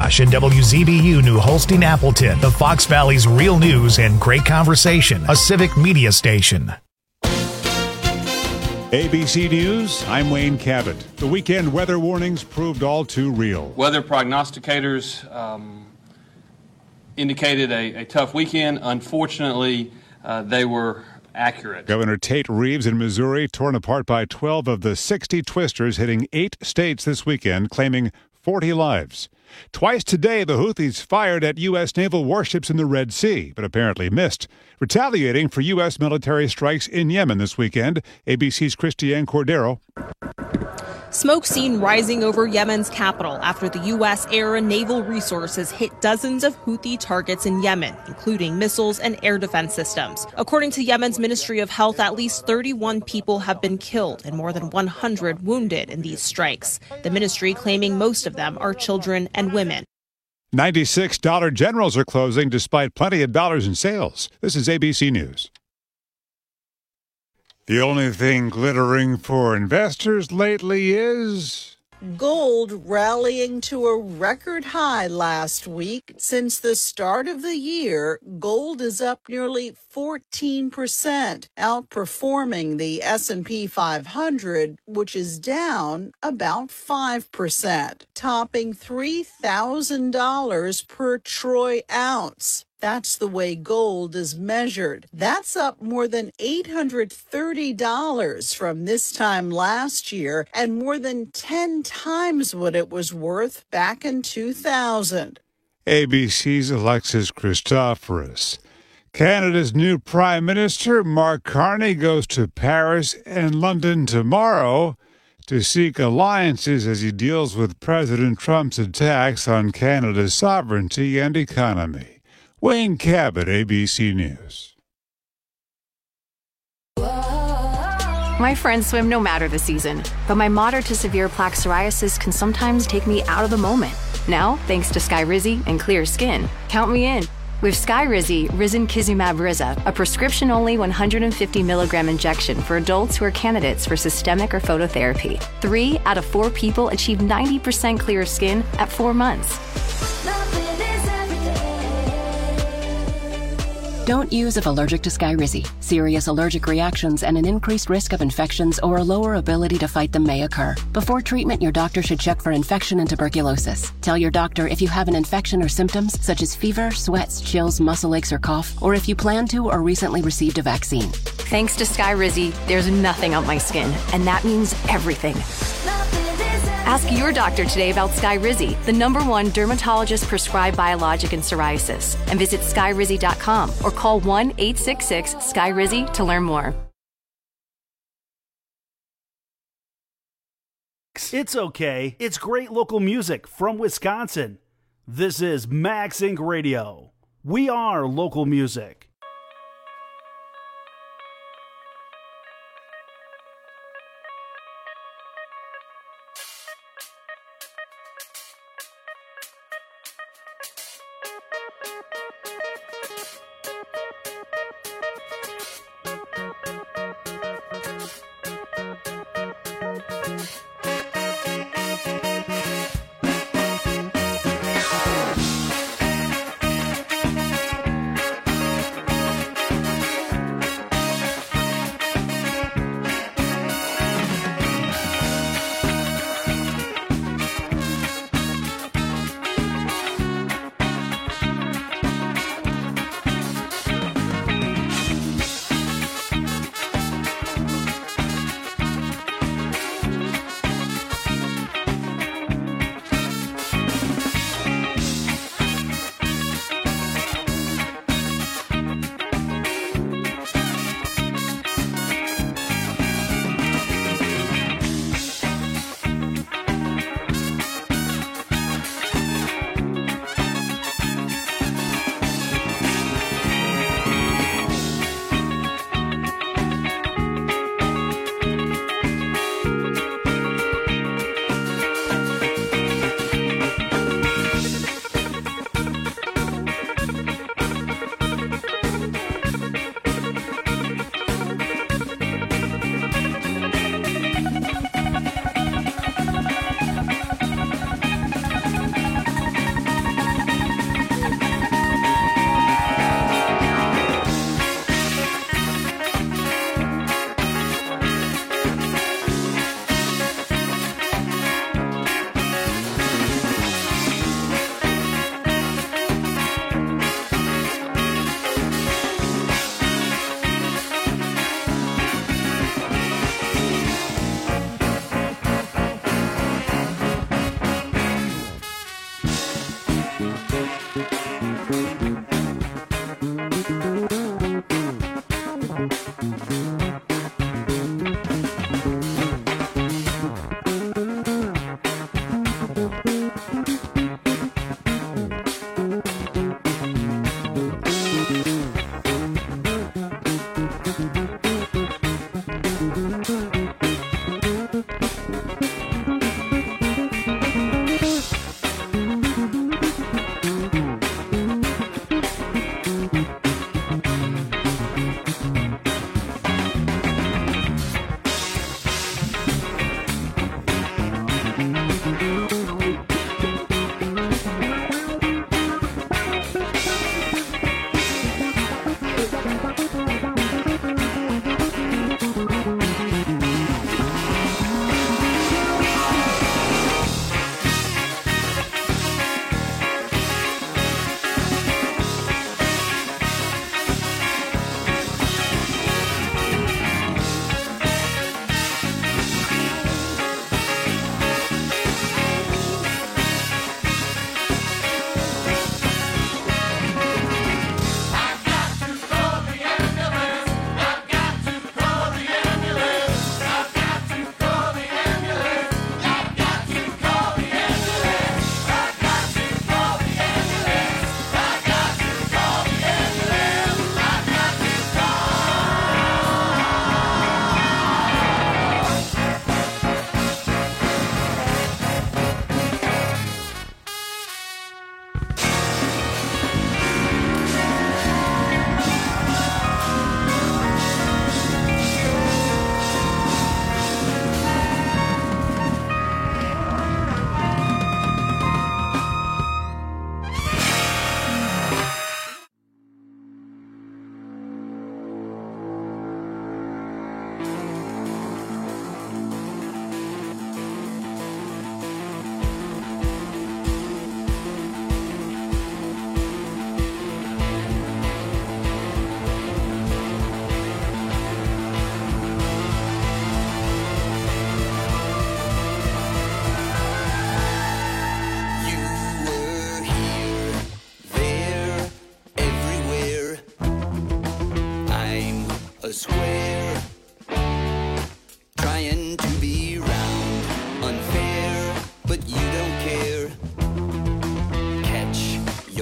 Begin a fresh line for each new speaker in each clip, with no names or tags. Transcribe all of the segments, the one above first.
Josh and WZBU New Holstein Appleton, the Fox Valley's real news and great conversation, a civic media station.
ABC News, I'm Wayne Cabot. The weekend weather warnings proved all too real.
Weather prognosticators indicated a tough weekend. Unfortunately, they were accurate.
Governor Tate Reeves in Missouri torn apart by 12 of the 60 twisters hitting 8 states this weekend, claiming 40 lives. Twice today, the Houthis fired at U.S. naval warships in the Red Sea, but apparently missed, retaliating for U.S. military strikes in Yemen this weekend. ABC's Christiane Cordero.
Smoke seen rising over Yemen's capital after the U.S. air and naval resources hit dozens of Houthi targets in Yemen, including missiles and air defense systems. According to Yemen's Ministry of Health, at least 31 people have been killed and more than 100 wounded in these strikes. The ministry claiming most of them are children and women.
96 Dollar Generals are closing despite plenty of dollars in sales. This is ABC News. The only thing glittering for investors lately is
gold rallying to a record high last week. Since the start of the year, gold is up nearly 14%, outperforming the S&P 500, which is down about 5%, topping $3,000 per troy ounce. That's the way gold is measured. That's up more than $830 from this time last year and more than 10 times what it was worth back in 2000.
ABC's Alexis Christoforous. Canada's new Prime Minister, Mark Carney, goes to Paris and London tomorrow to seek alliances as he deals with President Trump's attacks on Canada's sovereignty and economy. Wayne Cabot, ABC News.
My friends swim no matter the season, but my moderate to severe plaque psoriasis can sometimes take me out of the moment. Now, thanks to Skyrizi and clear skin, count me in. With Skyrizi, Risankizumab Riza, a prescription-only 150 milligram injection for adults who are candidates for systemic or phototherapy. 3 out of 4 people achieve 90% clear skin at 4 months.
Don't use if allergic to Skyrizi. Serious allergic reactions and an increased risk of infections or a lower ability to fight them may occur. Before treatment, your doctor should check for infection and tuberculosis. Tell your doctor if you have an infection or symptoms such as fever, sweats, chills, muscle aches, or cough, or if you plan to or recently received a vaccine.
Thanks to Skyrizi, there's nothing on my skin, and that means everything. Ask your doctor today about Skyrizi, the #1 dermatologist-prescribed biologic in psoriasis, and visit skyrizi.com or call 1-866-SKYRIZI to learn more.
It's okay. It's great local music from Wisconsin. This is Max Inc. Radio. We are local music.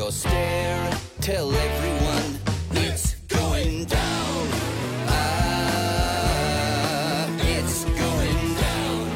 your stare. Tell everyone it's going down. It's going down.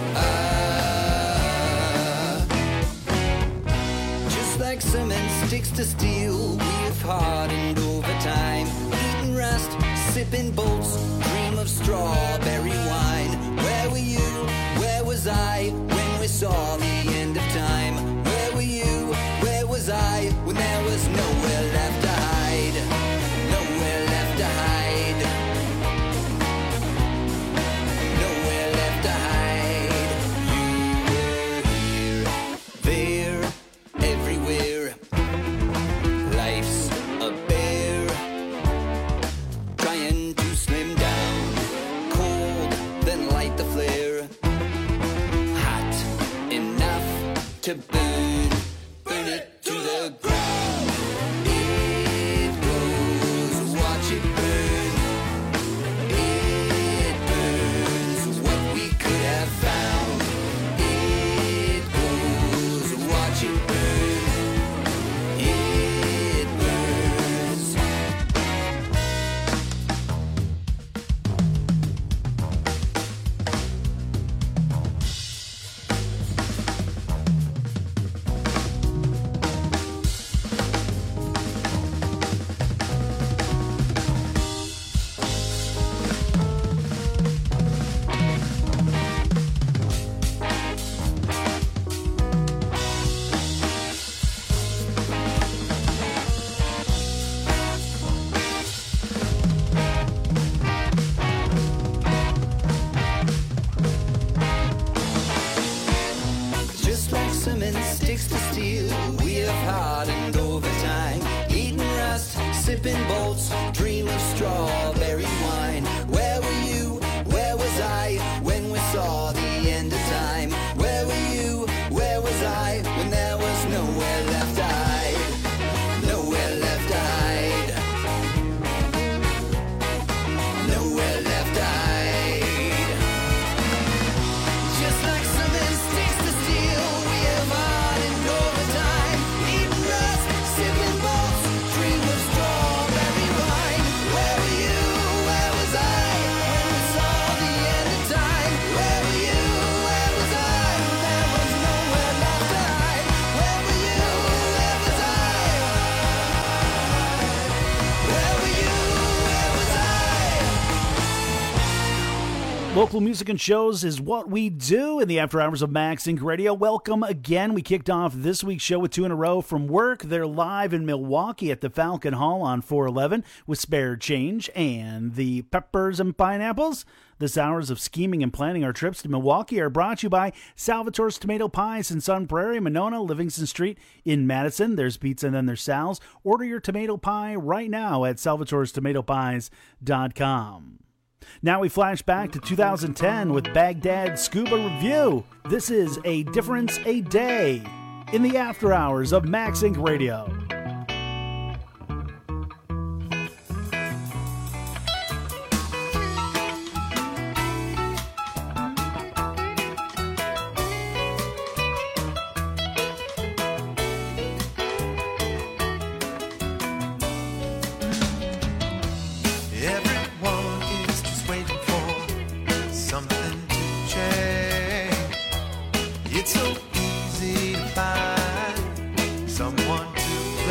Just like cement sticks to steel, we've hardened over time. Eating rust, sipping bolts, dream of strawberry wine. Where were you? Where was I when we saw the end of time? Where were you? Where was I when there was nowhere left to hide? Nowhere left to hide. Nowhere left to hide. You were here, there, everywhere. Life's a bear, trying to slim down. Cold, then light the flare. Hot enough to burn it to the ground. It goes, watch it burn. It burns what we could have found. It goes, watch it burn. It burns. Just like cement sticks to steel, we have hardened over time. Eating rust, sipping bolts, dream of strawberry wine. Where were you? Where was I when we saw the end of time? Where were you? Where was I when there was nowhere left to hide? Nowhere left to hide. Nowhere left to hide. Just like cement sticks to steel, we have hardened over time. Eating rust, sipping bolts, dream of strawberry wine. Where were you? Where was I when we saw the end of time? Where were you? Where was I when there was nowhere left to hide? Where were you? Where was I? Where were you? Where was I?
Local music and shows is what we do in the after hours of Max Inc. Radio. Welcome again. We kicked off this week's show with two in a row from work. They're live in Milwaukee at the Falcon Hall on 411 with Spare Change and the Peppers and Pineapples. This hours of scheming and planning our trips to Milwaukee are brought to you by Salvatore's Tomato Pies in Sun Prairie, Monona, Livingston Street in Madison. There's pizza and then there's Sal's. Order your tomato pie right now at salvatorestomatopies.com. Now we flash back to 2010 with Baghdad Scuba Review. This is A Difference a Day in the after hours of Max Inc. Radio.
Everyone is just waiting for something to change. It's so easy to find someone to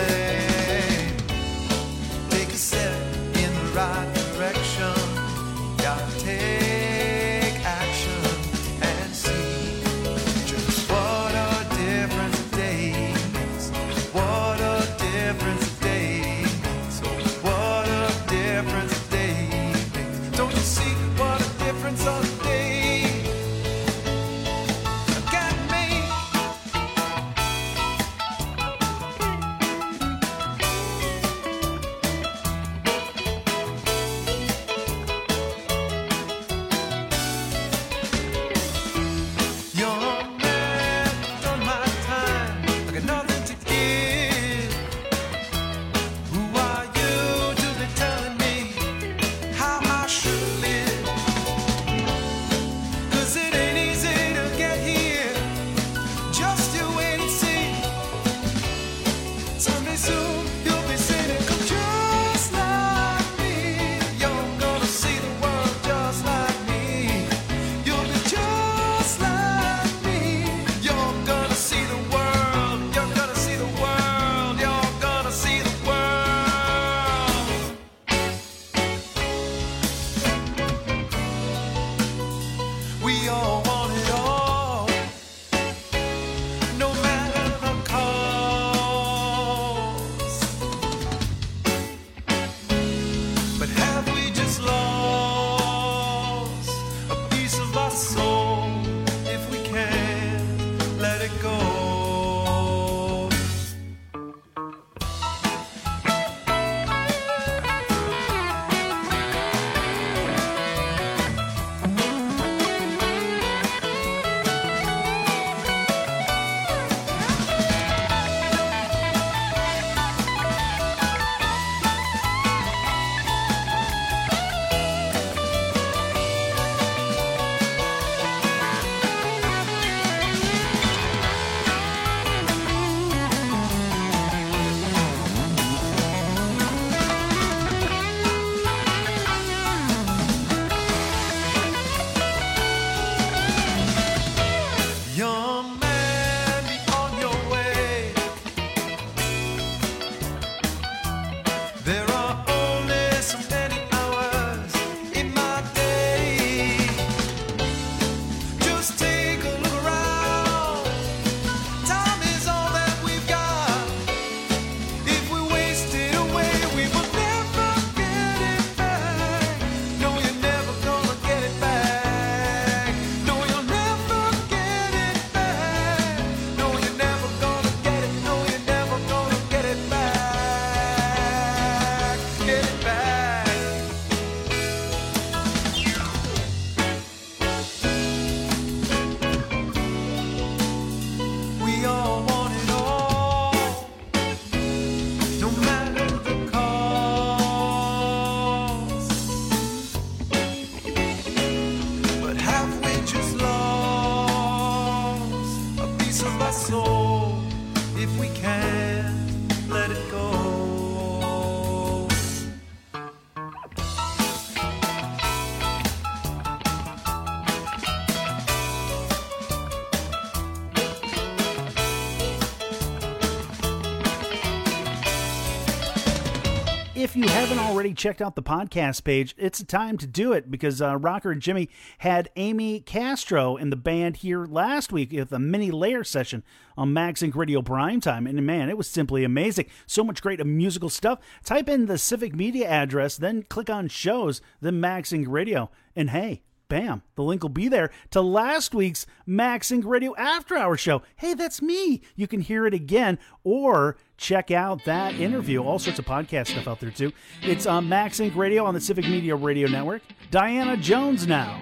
if you haven't already checked out the podcast page, it's a time to do it because Rocker and Jimmy had Amy Castro in the band here last week with a mini layer session on Max Inc. Radio Primetime. And man, it was simply amazing. So much great musical stuff. Type in the Civic Media address, then click on shows, then Max Inc. Radio. And hey, bam, the link will be there to last week's Max Inc. Radio After Hours show. Hey, that's me. You can hear it again or check out that interview. All sorts of podcast stuff out there, too. It's on Max Inc. Radio on the Civic Media Radio Network. Diana Jones now.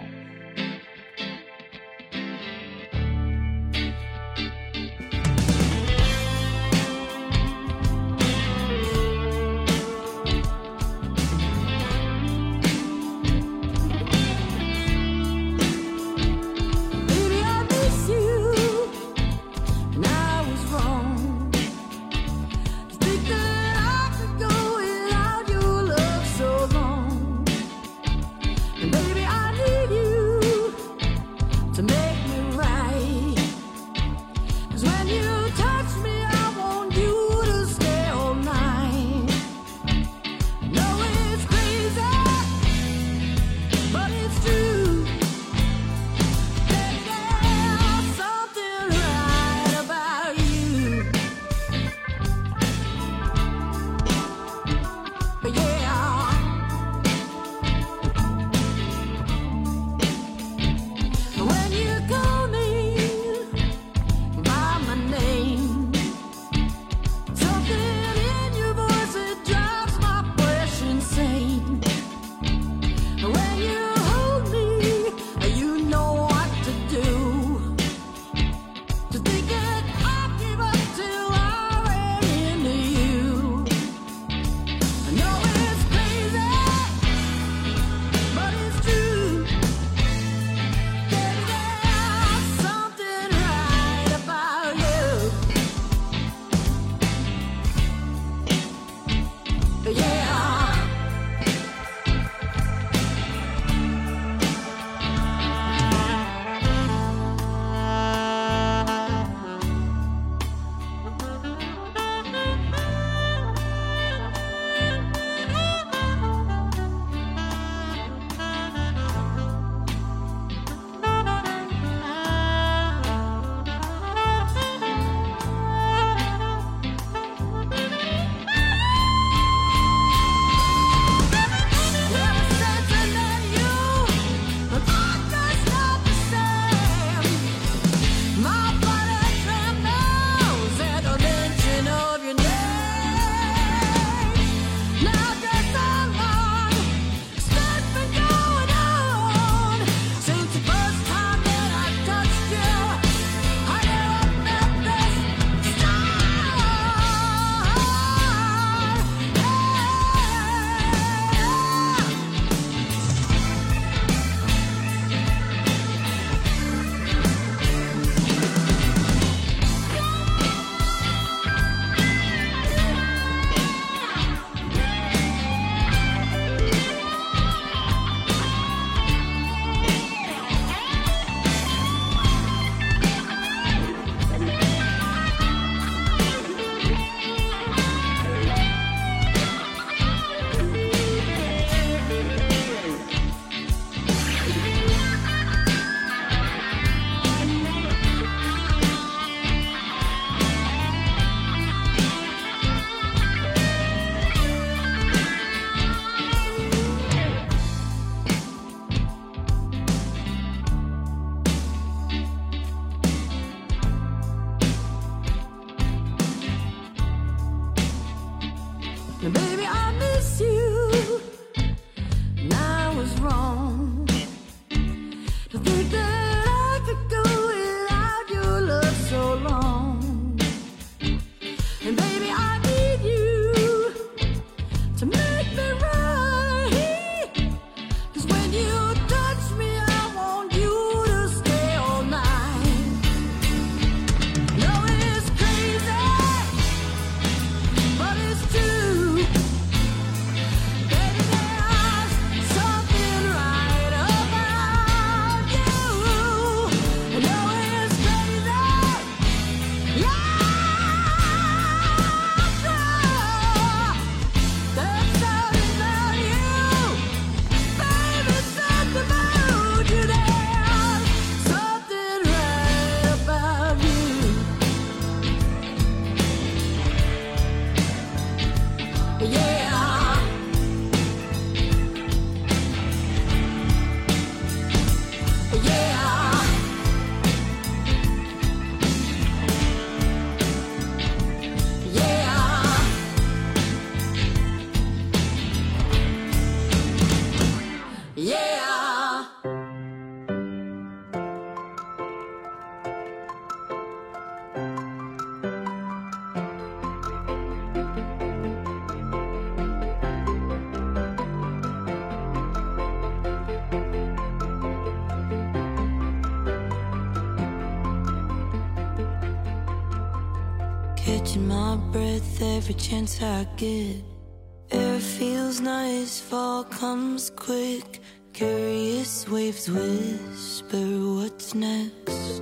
catching my breath every chance I get. Air feels nice, fall comes quick. Curious waves whisper what's next.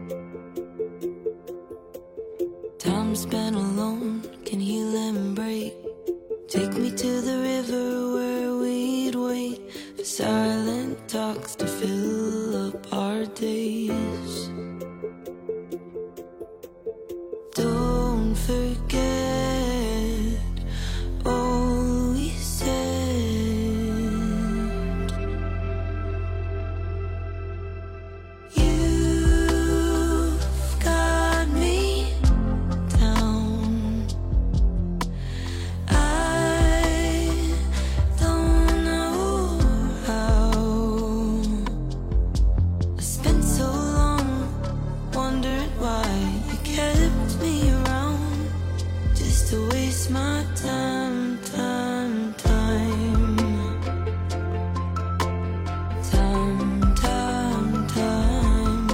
Time spent alone can heal and break. Take me to the river where we'd wait for silent talks to fill up our days. Don't forget all we said. You've got me down. I don't know how. I spent so long wondering why you kept me around, just to waste my time, time, time. Time, time, time.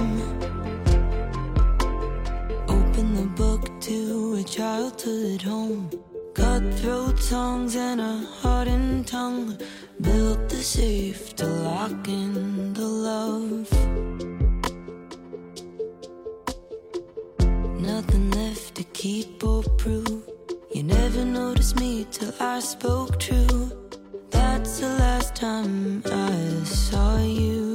Open the book to a childhood home. Cutthroat songs and a hardened tongue. Built the safe to lock in the love. Nothing left to keep or prove. You never noticed me till I spoke true. That's the last time I saw you.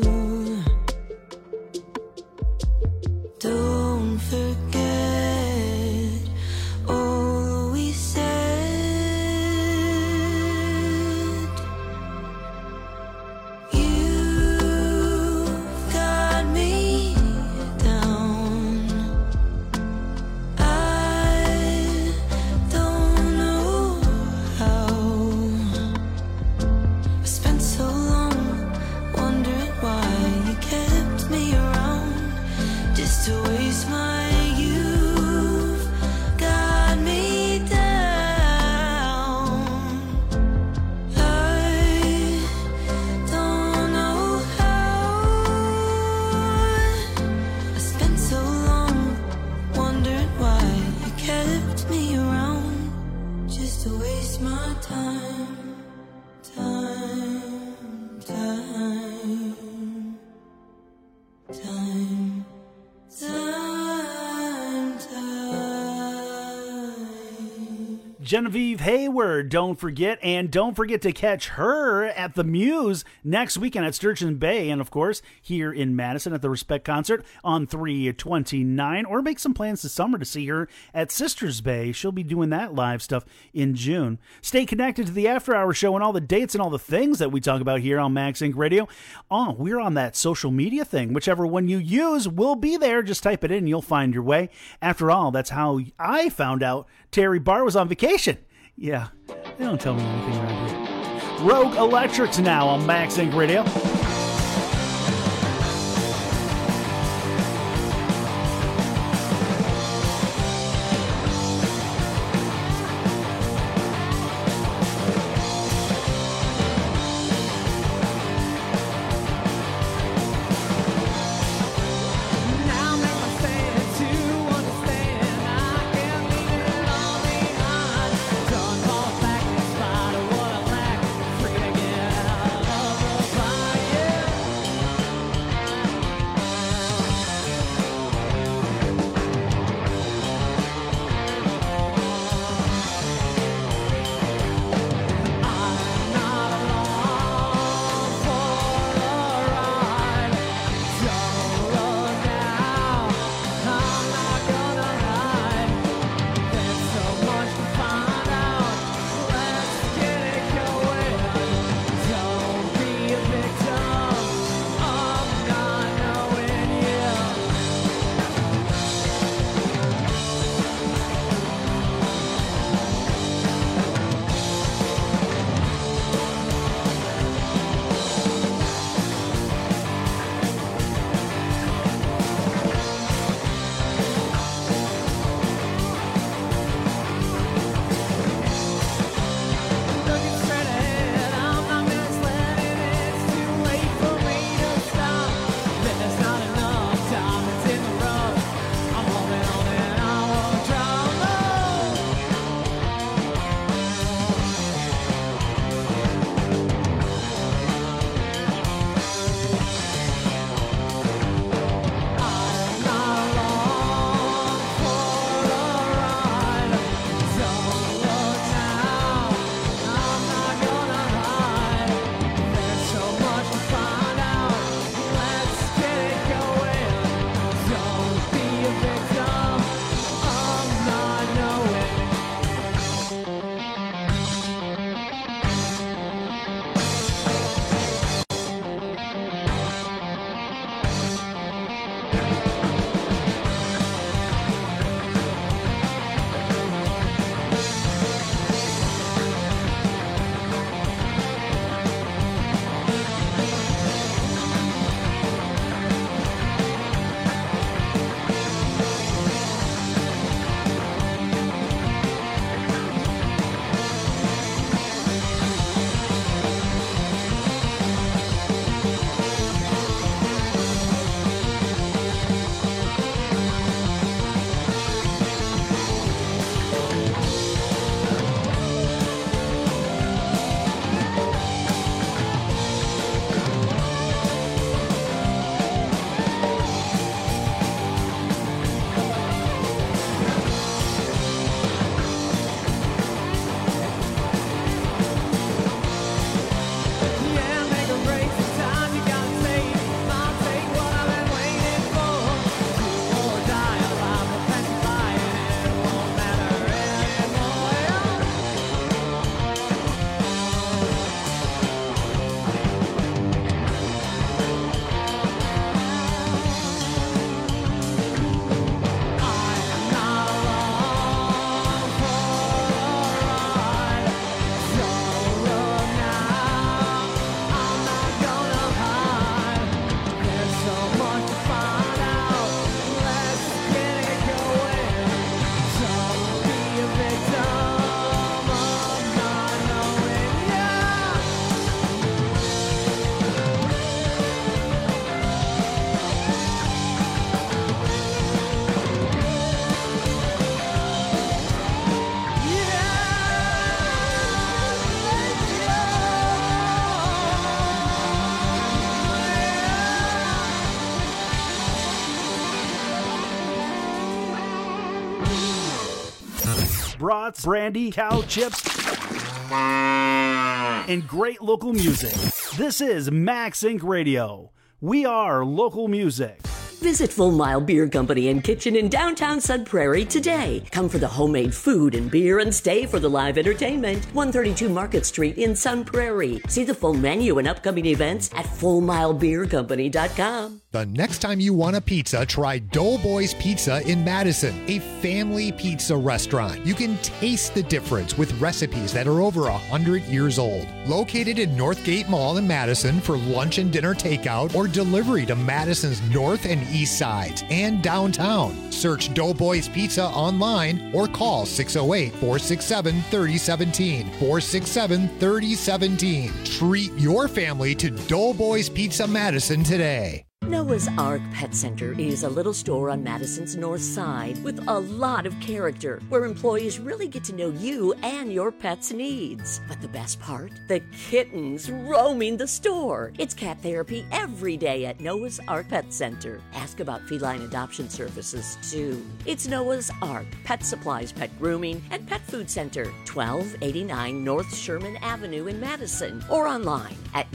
Don't forget all we said. You've got me down. I don't know how. I spent so long wondering why you kept me around, just to waste my youth. Got me down. I don't know how. I spent so long wondering why you kept me around, just to waste my time, time, time, time, time, time.
Genevieve Hayward, don't forget. And don't forget to catch her at the Muse next weekend at Sturgeon Bay. And, of course, here in Madison at the Respect Concert on 3/29. Or make some plans this summer to see her at Sisters Bay. She'll be doing that live stuff in June. Stay connected to the After Hour Show and all the dates and all the things that we talk about here on Max Inc. Radio. Oh, we're on that social media thing. Whichever one you use will be there. Just type it in and you'll find your way. After all, that's how I found out Terry Barr was on vacation. Yeah, they don't tell me anything around here. Rogue Electrics now on Max Inc. Radio.
Now make my stand to understand I can't leave it all behind. Don't fall back in spite of what I lack. Free to get out of the fire.
brats, brandy, cow chips, and great local music. This is Max Inc. Radio. We are local music.
Visit Full Mile Beer Company and Kitchen in downtown Sun Prairie today. Come for the homemade food and beer and stay for the live entertainment. 132 Market Street in Sun Prairie. See the full menu and upcoming events at FullMileBeerCompany.com.
The next time you want a pizza, try Doughboys Pizza in Madison, a family pizza restaurant. You can taste the difference with recipes that are over 100 years old. Located in Northgate Mall in Madison for lunch and dinner takeout or delivery to Madison's north and east sides and downtown. Search Doughboys Pizza online or call 608-467-3017. 467-3017. Treat your family to Doughboys Pizza Madison today.
Noah's Ark Pet Center is a little store on Madison's north side with a lot of character where employees really get to know you and your pet's needs. But the best part? The kittens roaming the store. It's cat therapy every day at Noah's Ark Pet Center. Ask about feline adoption services too. It's Noah's Ark Pet Supplies, Pet Grooming, and Pet Food Center, 1289 North Sherman Avenue in Madison, or online at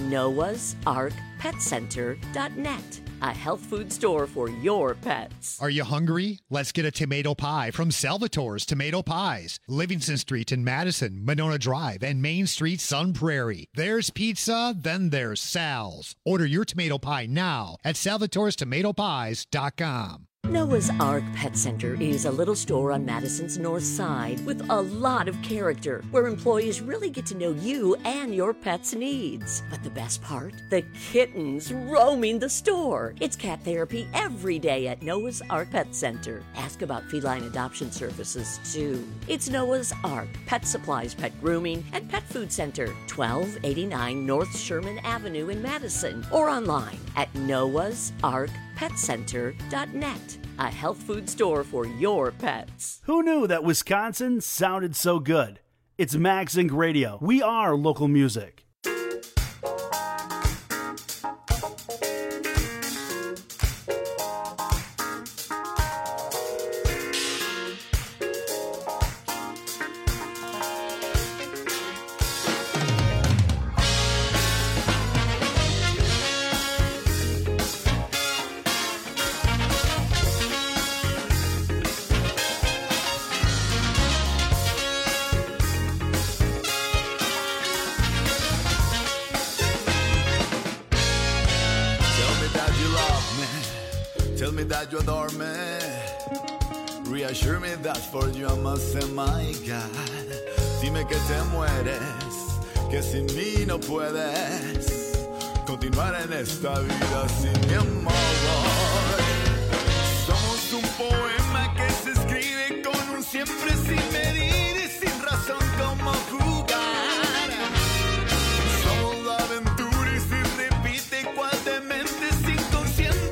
noahsarkpetcenter.net. A health food store for your pets.
Are you hungry? Let's get a tomato pie from Salvatore's Tomato Pies. Livingston Street in Madison, Monona Drive, and Main Street, Sun Prairie. There's pizza, then there's Sal's. Order your tomato pie now at salvatorestomatopies.com.
Noah's Ark Pet Center is a little store on Madison's north side with a lot of character where employees really get to know you and your pet's needs. But the best part? The kittens roaming the store. It's cat therapy every day at Noah's Ark Pet Center. Ask about feline adoption services too. It's Noah's Ark Pet Supplies, Pet Grooming, and Pet Food Center, 1289 North Sherman Avenue in Madison, or online at noahsarkpetcenter.net. A health food store for your pets.
Who knew that Wisconsin sounded so good? It's Max Inc. Radio. We are local music.
You adore me. Reassure me that for you I must say my God. Dime que te mueres, que sin mí no puedes continuar en esta vida sin mi amor. Somos un poema que se escribe con un siempre sin medir y sin razón como jugar. Somos la aventura y si repite cual demente sin consciente.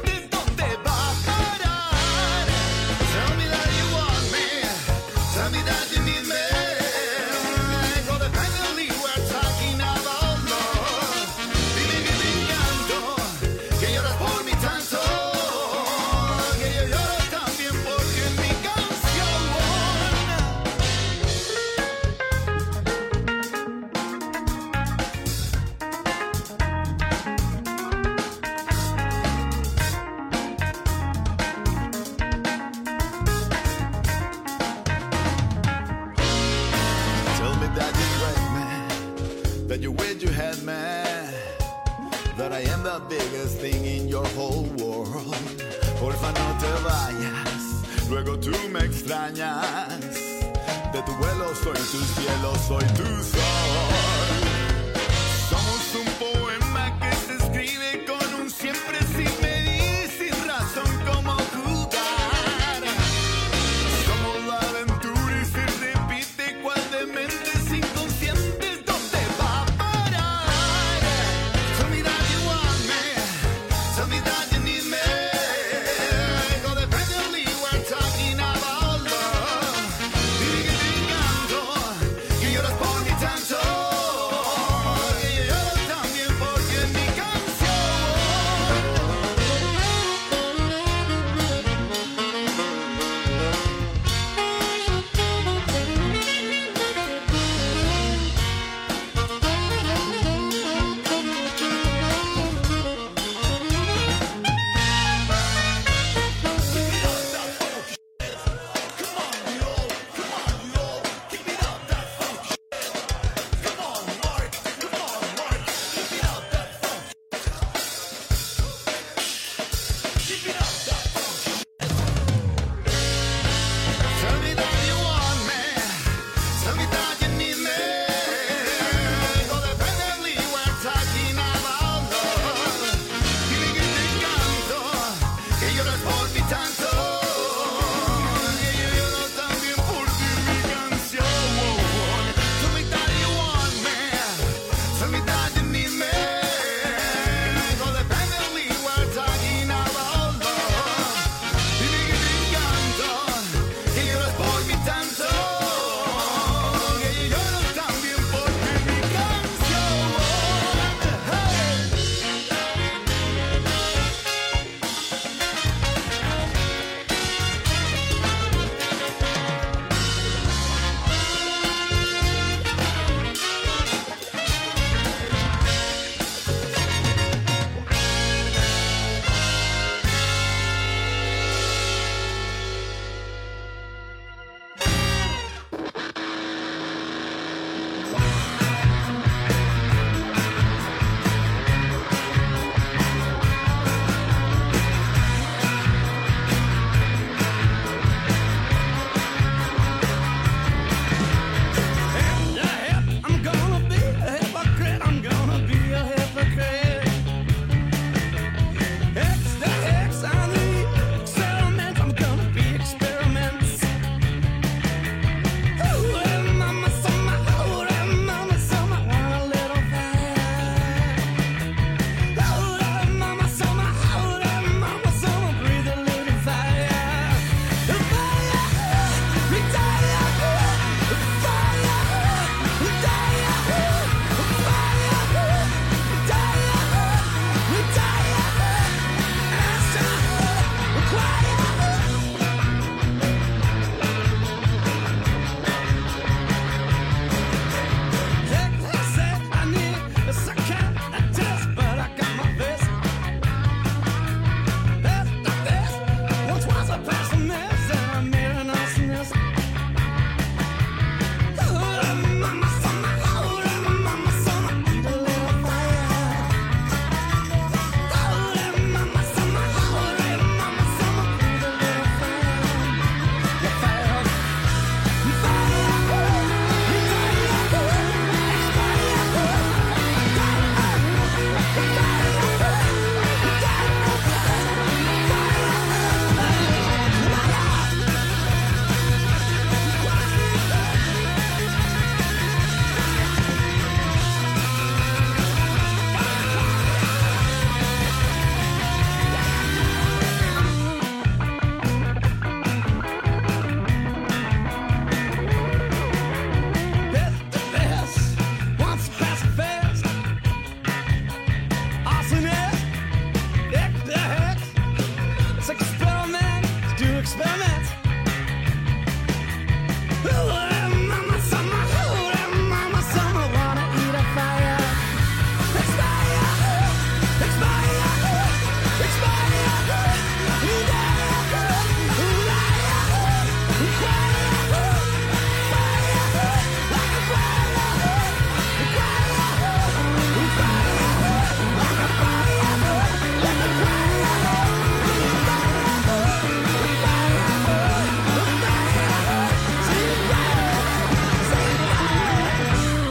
Biggest thing in your whole world. Porfa, no te vayas, luego tú me extrañas. De tu vuelo soy tu cielo, soy tu sol. Somos un poema que se escribe con un siempre sin medir, sin razón como jugar. Somos la aventura y se repite cual demente sin consciente. ¿Dónde va a parar? Tell me that you want me. Tell me that you need me. Codependently we're talking about love. Dime que te encanto, que lloras por mí tanto.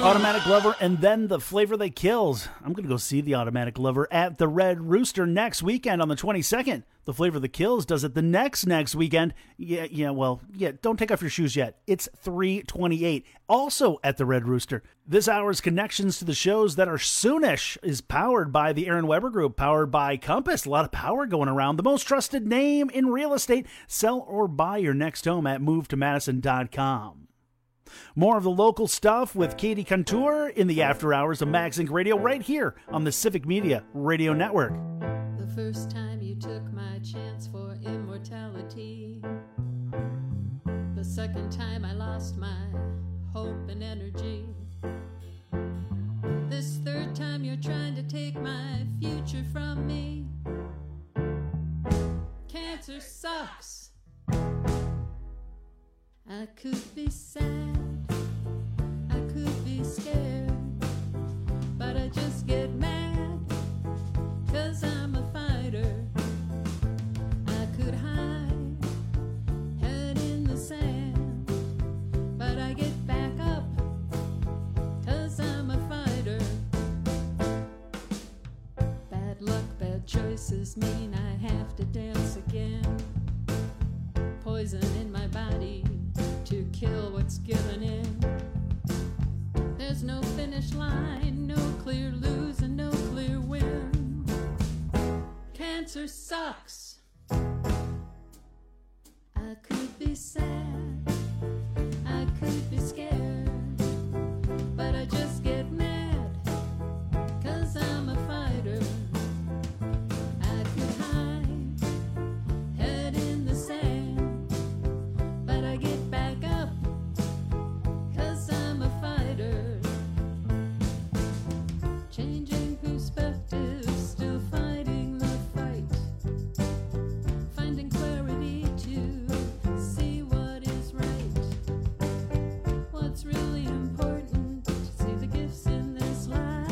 Automatic Lover, and then The Flavor That Kills. I'm going to go see the Automatic Lover at the Red Rooster next weekend on the 22nd. The Flavor That Kills does it the next weekend. Don't take off your shoes yet. It's 3/28, also at the Red Rooster. This hour's connections to the shows that are soonish is powered by the Aaron Weber Group, powered by Compass. A lot of power going around. The most trusted name in real estate. Sell or buy your next home at movetomadison.com. More of the local stuff with Katie Contour in the after hours of MagZinc Radio right here on the Civic Media Radio Network.
The first time you took my chance for immortality. The second time I lost my hope and energy. This third time you're trying to take my future from me. Cancer sucks. I could be sad, I could be scared, but I just get mad, 'cause I'm a fighter. I could hide, head in the sand, but I get back up, 'cause I'm a fighter. Bad luck, bad choices mean I have to dance again. Poison in my body to kill what's given in. There's no finish line, no clear lose and no clear win. Cancer sucks. I could be sad, I could be scared, but I just get mad, 'cause I'm a fighter. I could hide, head in the sand, but I get back up, 'cause I'm a fighter. Changing perspective, still fighting the fight. Finding clarity to see what is right. What's really important, to see the gifts in this life.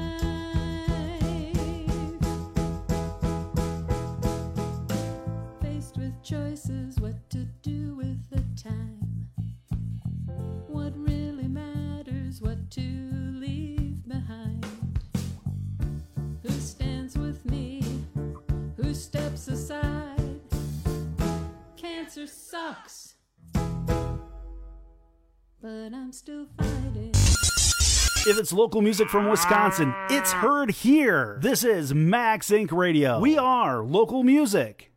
Faced with choices, what to do with the time. What really matters, what to leave behind. Who stands with me, who steps aside. Cancer sucks, but I'm still fighting.
If it's local music from Wisconsin, it's heard here. This is MagZinc Radio. We are local music.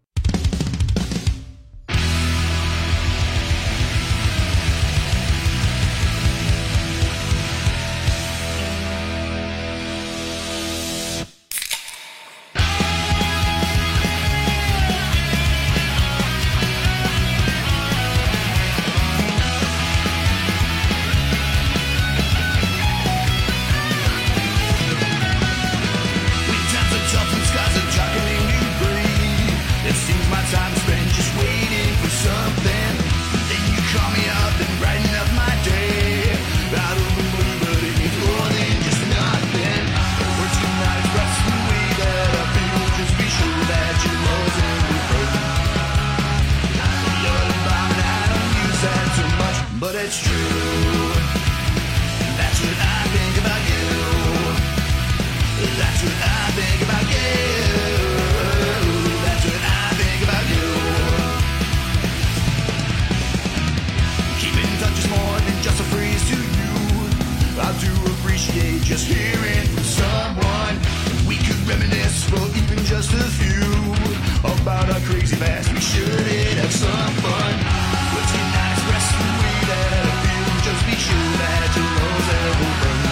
But it's true. That's what I think about you. That's what I think about you. That's what I think about you. Keeping touch is more than just a phrase to you. I do appreciate just hearing from someone. We could reminisce for even just a few about our crazy past. We should have some fun. Let's get not express the way that I feel. Just be sure that your rose will burn.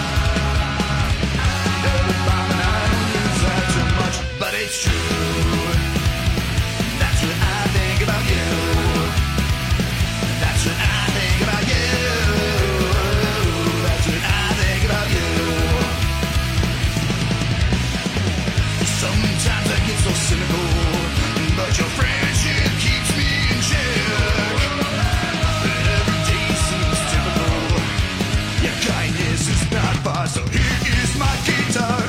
Never find I don't lose that so much, but it's true. That's what I think about you. That's what I think about you. That's what I think about you. Sometimes I get so cynical, but your friendship keeps me in check. Every day seems typical. Your kindness is not far, so here is my guitar.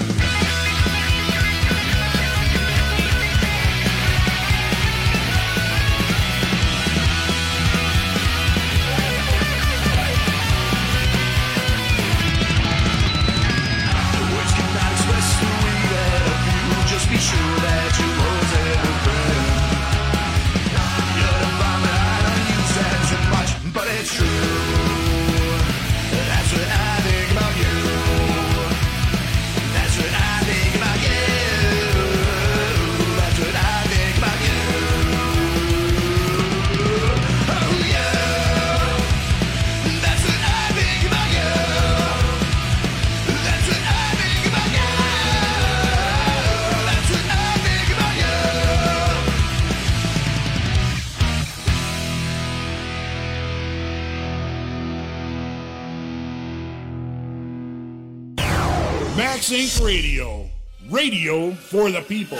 Max Inc. Radio. Radio for the people.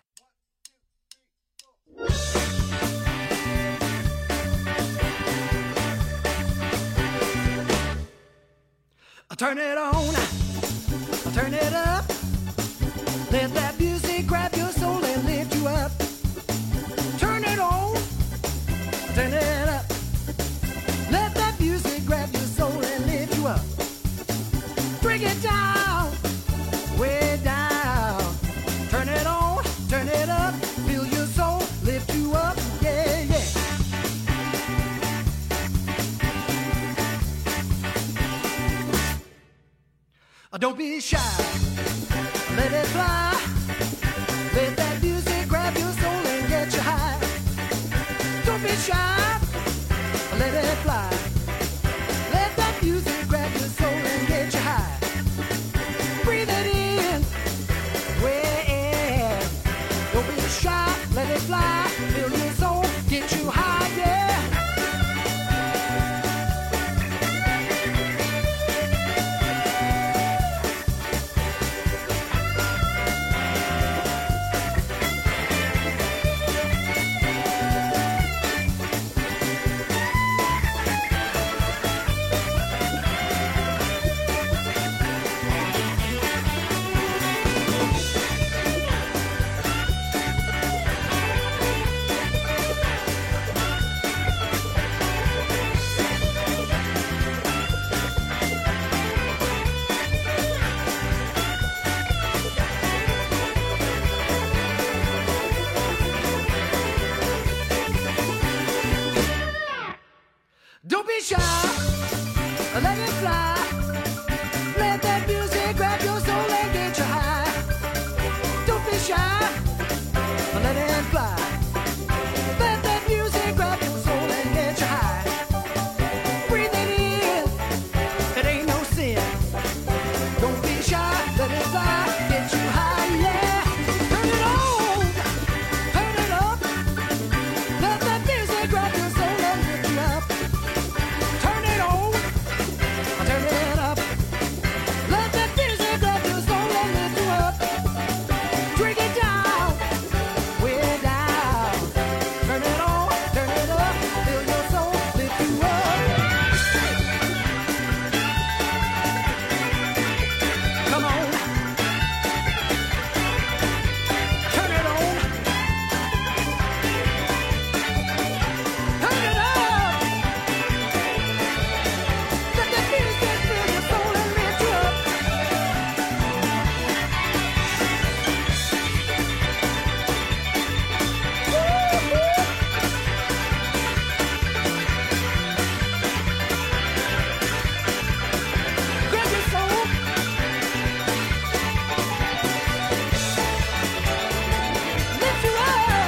Turn it on, turn it up. Let that music grab your soul and lift you up. Turn it on, turn it up. Let that music grab your soul and lift you up. Bring it down, way down. Turn it on, turn it up. Feel your soul lift you up, yeah, yeah. Don't be shy, let it fly. Let that music grab your soul and get you high. Don't be shy, let it fly. Let that music grab your soul and get you high. Breathe it in, way in. Don't be shy, let it fly. Feel your soul get you high, yeah. Don't be shy, let it fly. Let that music grab your soul and get you high. Don't be shy, let it fly. Let that music grab your soul and get you high. Breathe it in, it ain't no sin. Don't be shy, let it fly, get you high, yeah. Turn it on, turn it up. Let that music grab your soul and lift you up. Turn it on, turn it up. Let that music grab your soul and lift you up. Drink it down, way down. Turn it on, turn it up. Feel your soul lift you up. Come on, turn it on, turn it up. Let that music fill your soul and lift you up. Grab your soul. Lift you up.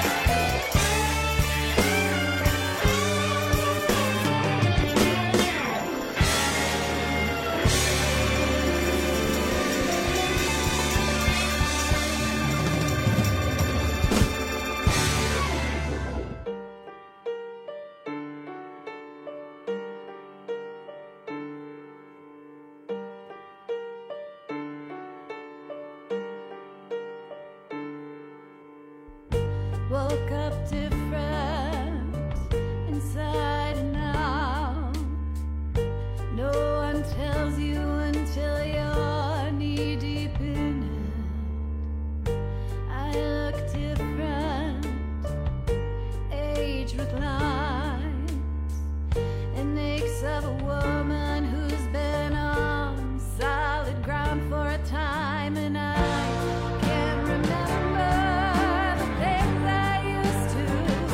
Woke up different inside and out. No one tells you until you're knee deep in it. I look different, aged with lines. It makes of a woman who's been on solid ground for a time, and I can't remember the things I used to.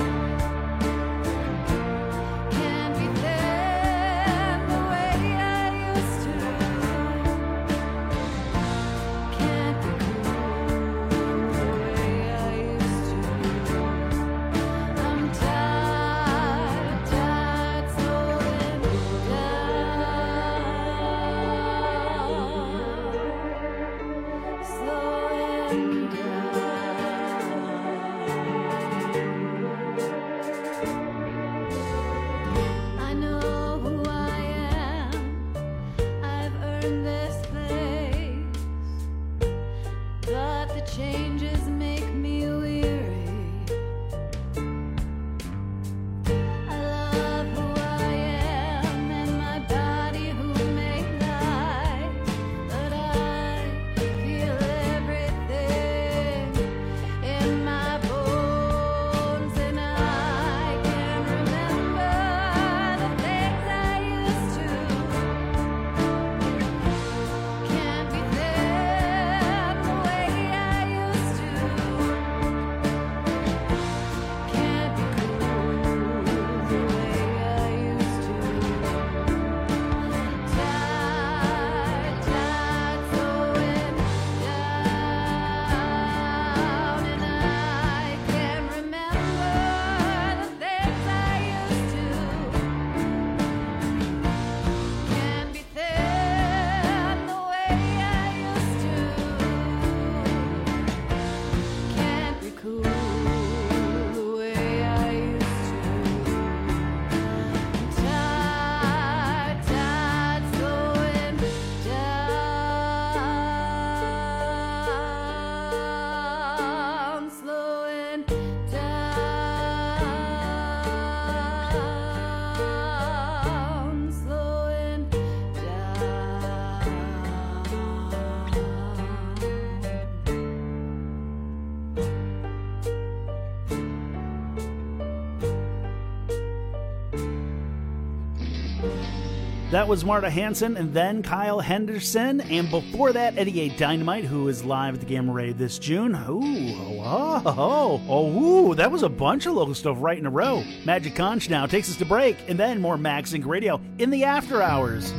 Can't be thin the way I used to. Can't be cool the way I used to. I'm tired, tired, slowing down, slowing down. I know who I am. I've earned this place.
That was Marta Hanson and then Kyle Henderson. And before that, Eddie A. Dynamite, who is live at the Gamma Ray this June. Ooh, that was a bunch of local stuff right in a row. Magic Conch now takes us to break, and then more Max Inc. Radio in the after hours.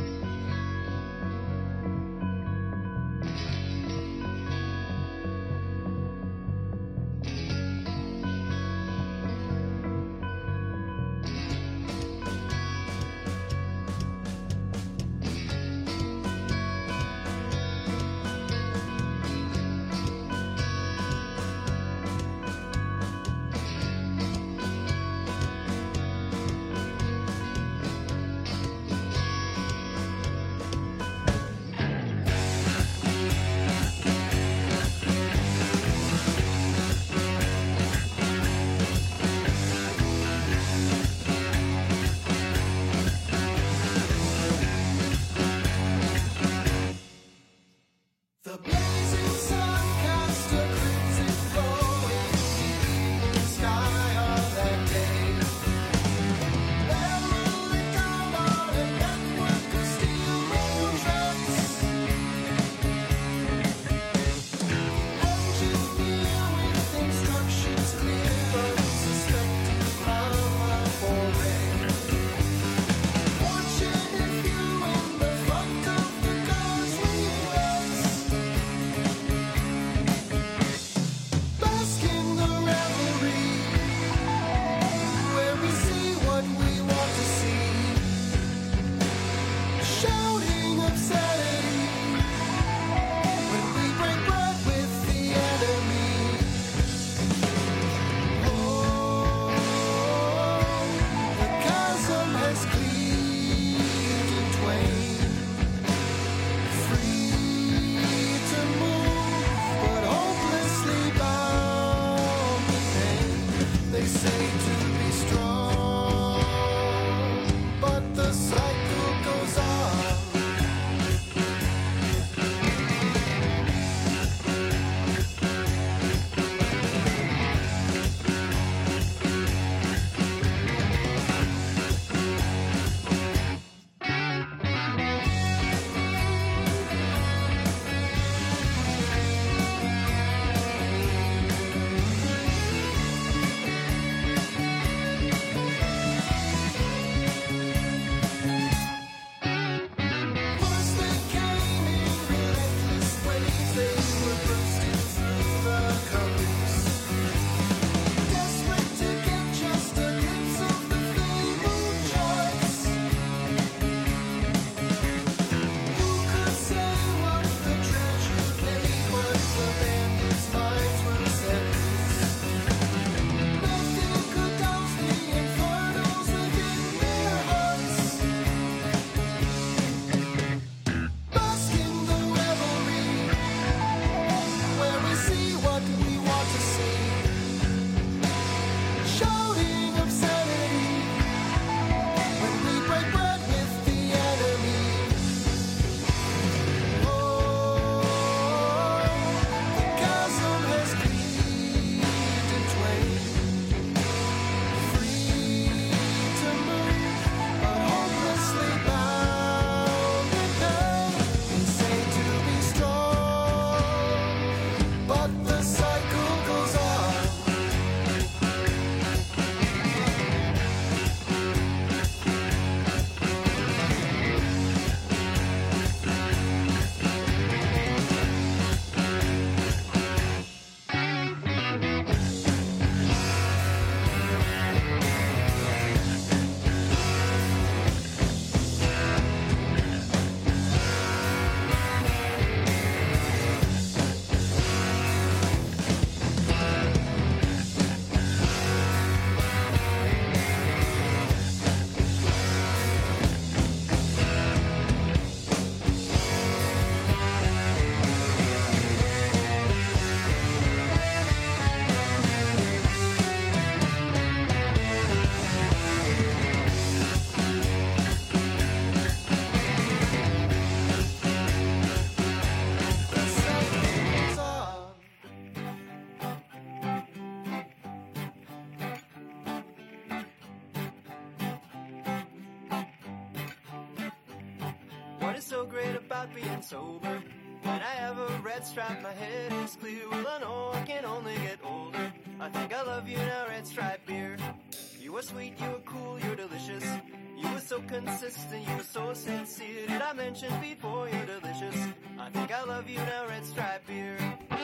What is so great about being sober? When I have a red stripe, my head is clear. Well, I know I can only get older. I think I love you now, Red Stripe beer. You were sweet, you were cool, you're delicious. You were so consistent, you were so sincere. Did I mention before you're delicious? I think I love you now, Red Stripe beer.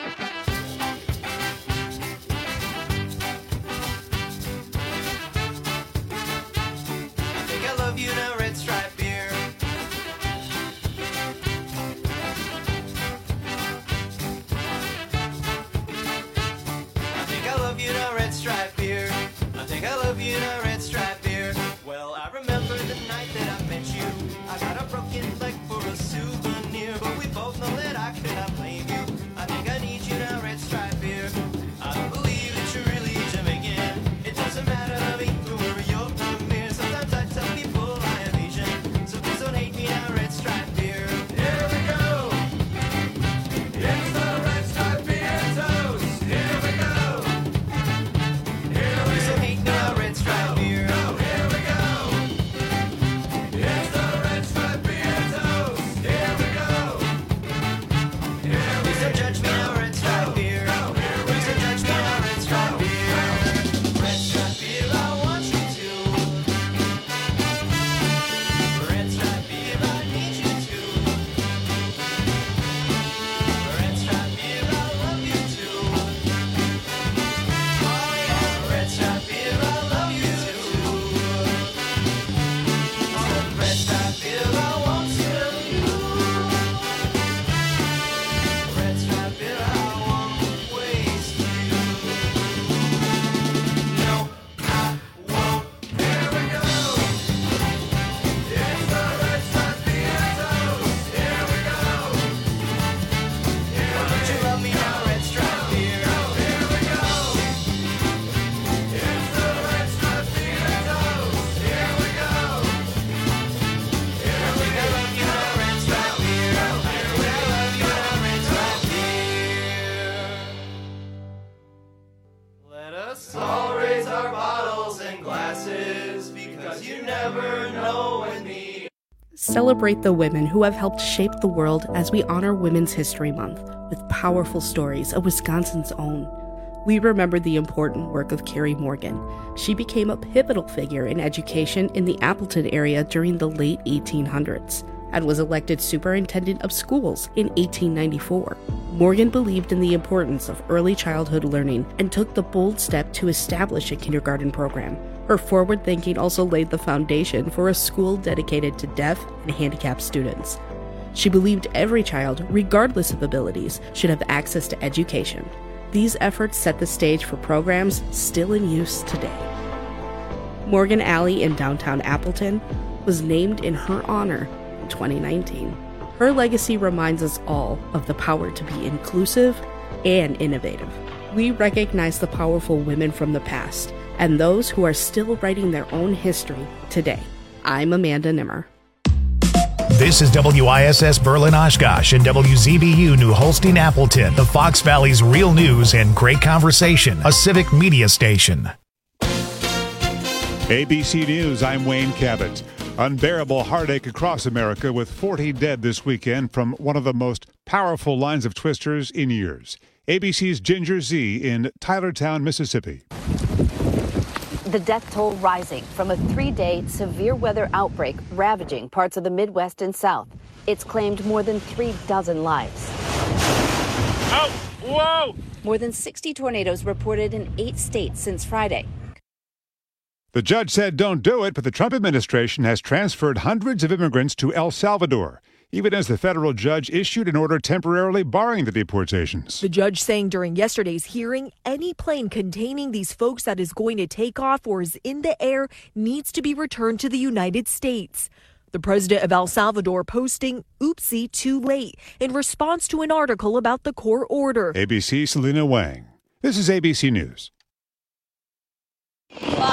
I think I love you now, Red Stripe beer. I think I love you now, Red Stripe beer. I think I love you now, Red Stripe beer. Well, I remember the night that I met you. I got a broken leg for a souvenir, but we both know that I could not blame you. I think I need you now, Red Stripe beer. I don't believe that you're really Jamaican. It doesn't matter to me who you're from here. Sometimes I tell people I am Asian, so please don't hate me now, Red Stripe beer. Here we go. It's the Red Stripe beer toast. Here we go. Here we go. So hate now, Red Stripe beer. Here we go. It's the Red Stripe beer toast. Here we go. Please don't judge me now, Red Stripe beer. Please don't judge me now, Red Stripe beer. Red Stripe beer, I want you to. Red Stripe beer, I need you to. Red Stripe beer, I love you too. Oh yeah, Red Stripe beer, I love you too. Oh, Red Stripe beer, I want you. Red Stripe beer, I won't waste you. No, I won't. Here we go. It's the Red Stripe beer toast. Here we go. Don't you love me now, Red Stripe beer? Here we go. It's the Red Stripe beer toast. Here we go. I think I love you now, Red Stripe beer. I think I love you now, Red Stripe beer. Let us all raise our bottles and glasses, because you never know when the
Celebrate the women who have helped shape the world as we honor Women's History Month with powerful stories of Wisconsin's own. We remember the important work of Carrie Morgan. She became a pivotal figure in education in the Appleton area during the late 1800s and was elected superintendent of schools in 1894. Morgan believed in the importance of early childhood learning and took the bold step to establish a kindergarten program. Her forward thinking also laid the foundation for a school dedicated to deaf and handicapped students. She believed every child, regardless of abilities, should have access to education. These efforts set the stage for programs still in use today. Morgan Alley in downtown Appleton was named in her honor in 2019. Her legacy reminds us all of the power to be inclusive and innovative. We recognize the powerful women from the past and those who are still writing their own history today. I'm Amanda Nimmer.
This is WISS Berlin Oshkosh and WZBU New Holstein Appleton, the Fox Valley's real news and great conversation, a civic media station.
ABC News, I'm Wayne Cabot. Unbearable heartache across America with 40 dead this weekend from one of the most powerful lines of twisters in years. ABC's Ginger Z in Tylertown, Mississippi.
The death toll rising from a 3-day severe weather outbreak ravaging parts of the Midwest and South. It's claimed more than 36 lives.
Oh, whoa!
More than 60 tornadoes reported in 8 states since Friday.
The judge said don't do it, but the Trump administration has transferred hundreds of immigrants to El Salvador, even as the federal judge issued an order temporarily barring the deportations.
The judge saying during yesterday's hearing, any plane containing these folks that is going to take off or is in the air needs to be returned to the United States. The president of El Salvador posting, "Oopsie, too late," in response to an article about the court order.
ABC Selena Wang. This is ABC News.